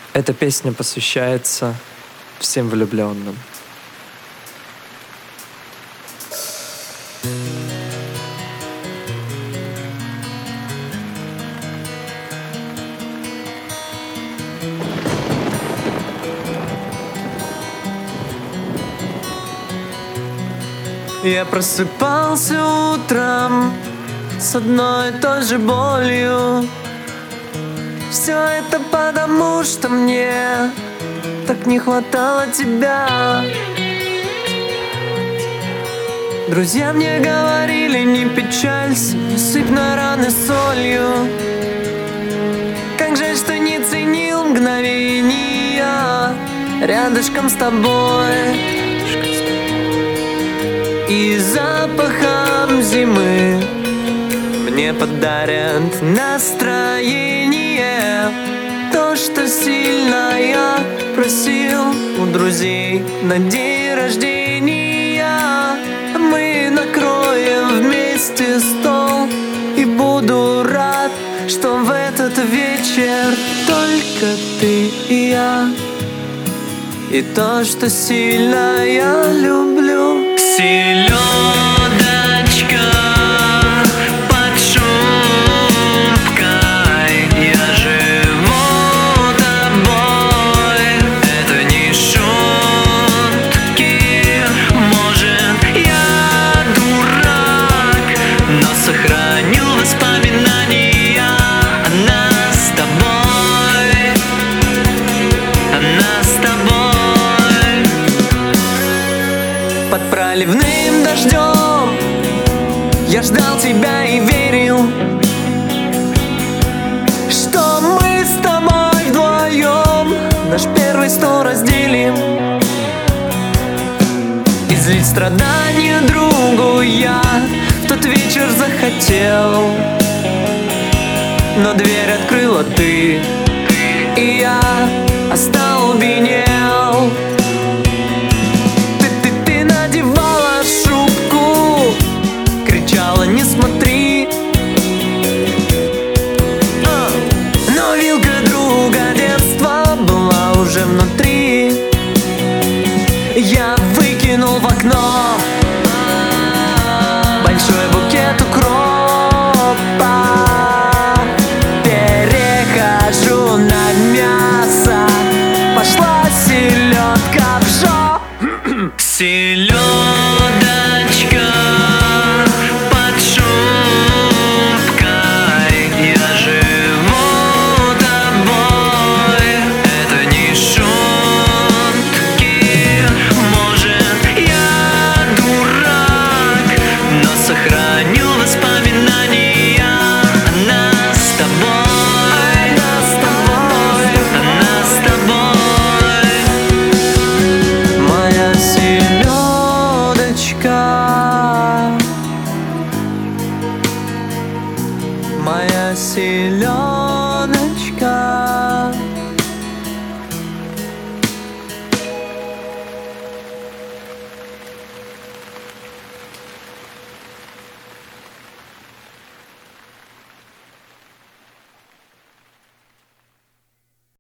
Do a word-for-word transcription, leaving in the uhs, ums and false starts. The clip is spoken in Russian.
Эта песня посвящается всем влюбленным. Я просыпался утром с одной и той же болью. Все это потому, что мне так не хватало тебя. Друзья мне говорили: не печалься, не сыпь на раны солью. Как жаль, что не ценил мгновения рядышком с тобой. И запахом зимы мне подарят настроение. То, что сильно я просил у друзей на день рождения. Мы накроем вместе стол, и буду рад, что в этот вечер только ты и я. И то, что сильно я люблю. Селедочка под шубкой, я живу тобой. Это не шутки, может, я дурак, но сохраню воспоминания о нас с тобой, о нас с тобой. Под проливным дождем я ждал тебя и верил, что мы с тобой вдвоем наш первый стол разделим. Излить страдания другу я в тот вечер захотел, но дверь открыла ты, и я остолбенел. Не смотри, а, но вилка друга детства была уже внутри.